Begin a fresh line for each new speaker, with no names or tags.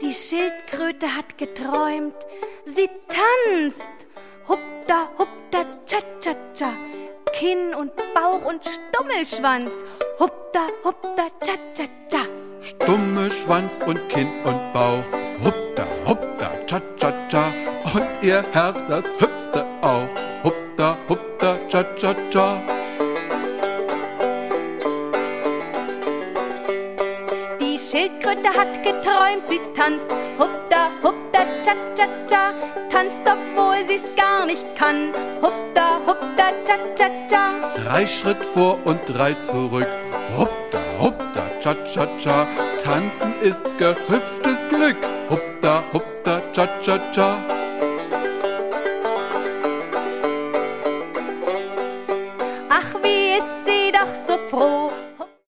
Die Schildkröte hat geträumt, sie tanzt. Hupda, hupda, cha-cha-cha. Kinn und Bauch und Stummelschwanz. Hupda, hupda, cha-cha-cha.
Stummelschwanz und Kinn und Bauch. Hupda, hupda, cha-cha-cha. Und ihr Herz, das hüpfte auch. Hupda, hupda, cha-cha-cha.
Die Schildkröte hat geträumt, sie tanzt. Hupda, hupda, cha-cha-cha. Tanzt, obwohl sie's gar nicht kann. Hupda, hupda, cha-cha-cha.
3 Schritt vor und 3 zurück. Hupda, hupda, cha-cha-cha. Tanzen ist gehüpftes Glück. Hupda, hupda, cha-cha-cha.